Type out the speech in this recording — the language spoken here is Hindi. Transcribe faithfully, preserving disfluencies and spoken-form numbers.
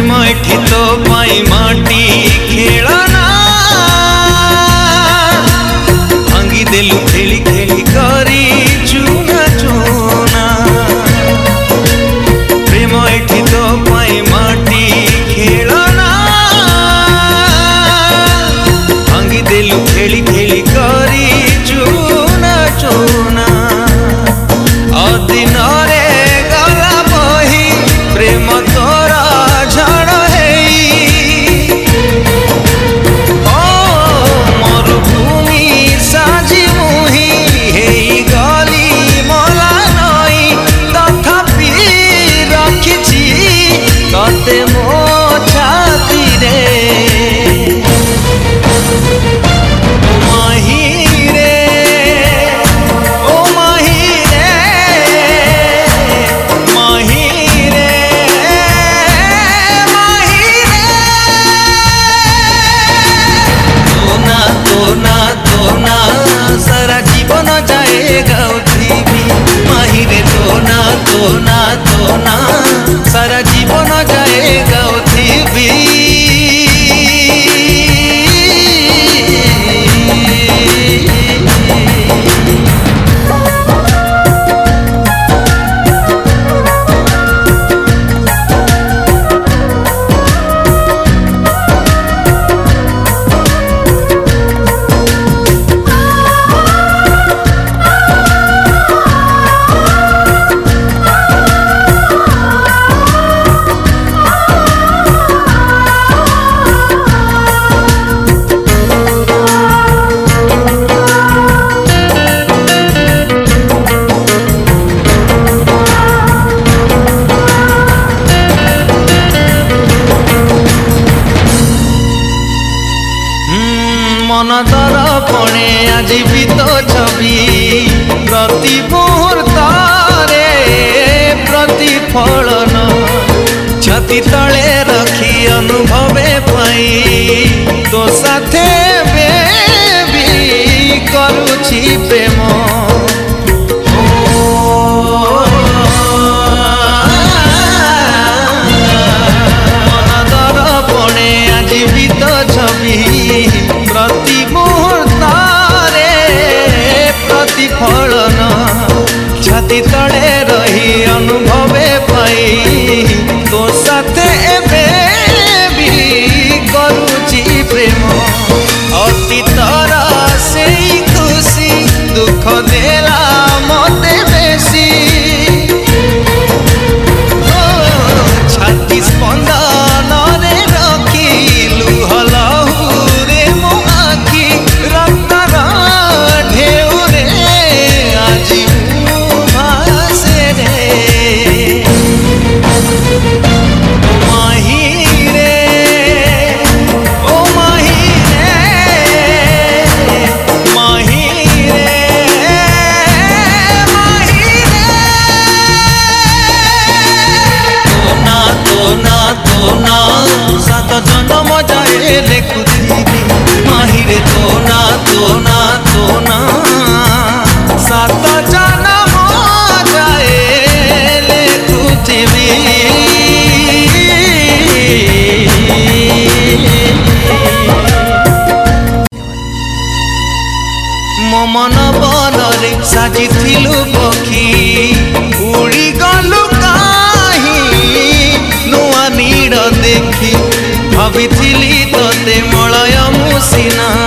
प्रेम एठी तो पाई माटी खेलना भांगी देलु खेली खेली करी चूना चूना प्रेम एठी तो पाई माटी खेलना भांगी देलु खेली खेली करी चूना चूना अदिन रे गला बही प्रेम तोरा झड़ सारा जीवन जाएगा उठीबी माहिरे तोना तोना तोना सारा जीवन जाएगा उठीबी मन दर्पणे आज भी तो छवि प्रति मुहूर्त प्रतिफलन छाती तले रखी अनुभवे पाई तो साथे भी करुछि प्रेम मन दर्पणे आज भी तो छवि प्रति मुहूर्त प्रतिफलन छाती तले रही अनुभवे पाई तो साथे एबे भी करुछि प्रेम अतीतर से खुशी दुख देला मते बेसी छाती स्पंदन रे रखी लुह लहुरे मो आखि रक्तर ढेउ रे आज भासे रे माही रे ओ माही रे माही रे माही रे तोना तोना तोना सात जन्म जाए लेखुथीबी माही रे तोना तोना तोना सात जन्म जाए लेखुथीबी मो मन बनरे साजिथिलु पक्षी उड़ी गलु काहीं नुआ नीड़ देखी भाविथिली तोते मलय मुसिना